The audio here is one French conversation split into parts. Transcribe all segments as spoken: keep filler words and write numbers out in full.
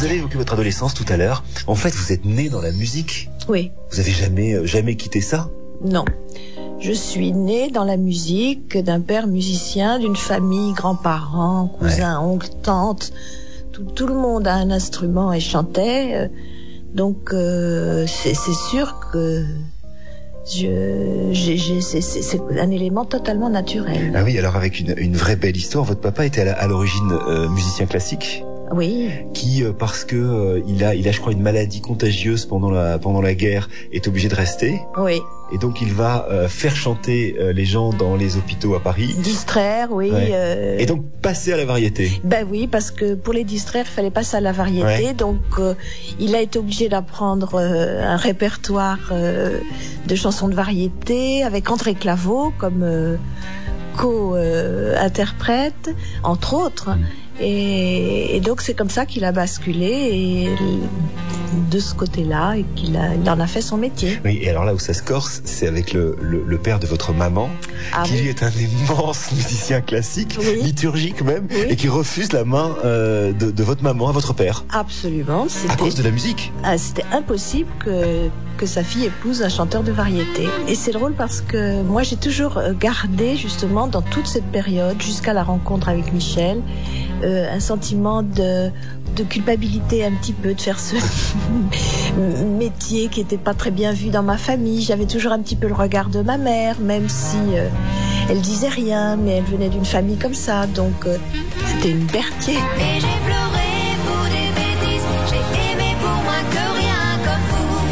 avez évoqué votre adolescence tout à l'heure. En fait, vous êtes né dans la musique. Oui. Vous avez jamais, jamais quitté ça? Non. Je suis née dans la musique d'un père musicien, d'une famille, grands-parents, cousins, ouais. oncles, tantes. Tout, tout le monde a un instrument et chantait. Donc, euh, c'est, c'est sûr que je, j'ai, j'ai, c'est, c'est, c'est un élément totalement naturel. Ah oui, alors avec une, une vraie belle histoire, votre papa était à, la, à l'origine euh, musicien classique. Oui. Qui, euh, parce que euh, il a, il a, je crois, une maladie contagieuse pendant la, pendant la guerre, est obligé de rester. Oui. Et donc il va euh, faire chanter euh, les gens dans les hôpitaux à Paris. Distraire, oui. Ouais. Euh... Et donc passer à la variété. Ben oui, parce que pour les distraire, il fallait passer à la variété. Ouais. Donc euh, il a été obligé d'apprendre euh, un répertoire euh, de chansons de variété avec André Claveau comme euh, co-interprète, entre autres. Mmh. Et, et donc c'est comme ça qu'il a basculé et de ce côté-là et qu'il a, il en a fait son métier. Oui, et alors là où ça se corse, c'est avec le, le, le père de votre maman, ah, qui oui. lui est un immense musicien classique, oui. liturgique même, oui. et qui refuse la main euh, de, de votre maman à votre père. Absolument. C'était, à cause de la musique. Ah, c'était impossible que, que sa fille épouse un chanteur de variété. Et c'est drôle parce que moi j'ai toujours gardé justement dans toute cette période, jusqu'à la rencontre avec Michel, Euh, un sentiment de, de culpabilité un petit peu de faire ce métier qui était pas très bien vu dans ma famille. J'avais toujours un petit peu le regard de ma mère, même si euh, elle disait rien, mais elle venait d'une famille comme ça, donc euh, c'était une Berthier. Et j'ai pleuré pour des bêtises, j'ai aimé pour moi que rien comme vous.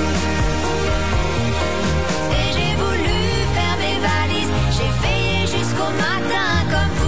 Et j'ai voulu faire mes valises, j'ai veillé jusqu'au matin comme vous.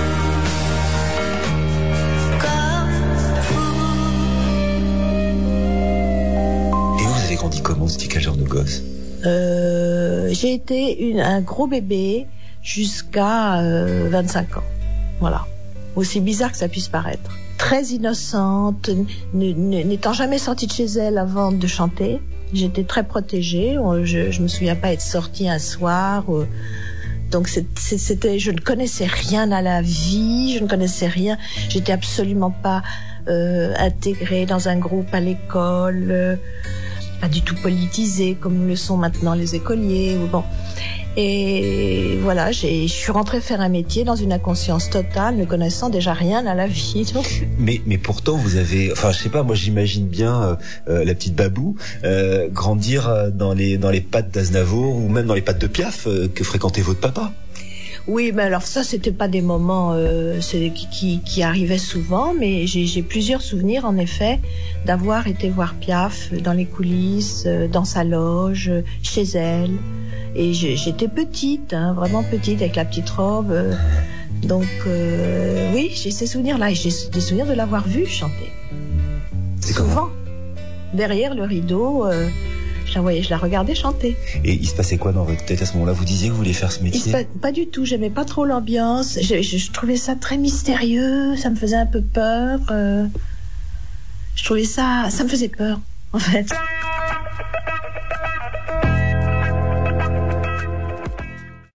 Grandi comment? C'était quel genre de gosse? euh, J'ai été une, un gros bébé jusqu'à euh, vingt-cinq ans. Voilà. Aussi bizarre que ça puisse paraître. Très innocente, n'étant jamais sortie de chez elle avant de chanter. J'étais très protégée. Je, je me souviens pas être sortie un soir. Euh, donc c'était, je ne connaissais rien à la vie, je ne connaissais rien. J'étais absolument pas euh, intégrée dans un groupe à l'école. Euh, pas du tout politisé comme le sont maintenant les écoliers ou bon. Et voilà, j'ai, je suis rentrée faire un métier dans une inconscience totale, ne connaissant déjà rien à la vie. Donc. Mais mais pourtant vous avez, enfin je sais pas, moi j'imagine bien euh, euh, la petite Babou euh, grandir dans les dans les pattes d'Aznavour ou même dans les pattes de Piaf euh, que fréquentait votre papa. Oui, mais alors ça, c'était pas des moments euh, c'est, qui, qui, qui arrivaient souvent, mais j'ai, j'ai plusieurs souvenirs, en effet, d'avoir été voir Piaf dans les coulisses, euh, dans sa loge, chez elle. Et je, j'étais petite, hein, vraiment petite, avec la petite robe. Euh, donc, euh, oui, j'ai ces souvenirs-là. Et j'ai des souvenirs de l'avoir vue chanter. C'est souvent. Comment Derrière le rideau... Euh, Je la voyais, je la regardais chanter. Et il se passait quoi dans votre tête à ce moment-là? Vous disiez que vous vouliez faire ce métier? Pas, pas du tout, j'aimais pas trop l'ambiance. Je, je, je trouvais ça très mystérieux, ça me faisait un peu peur. Euh, je trouvais ça, ça me faisait peur, en fait.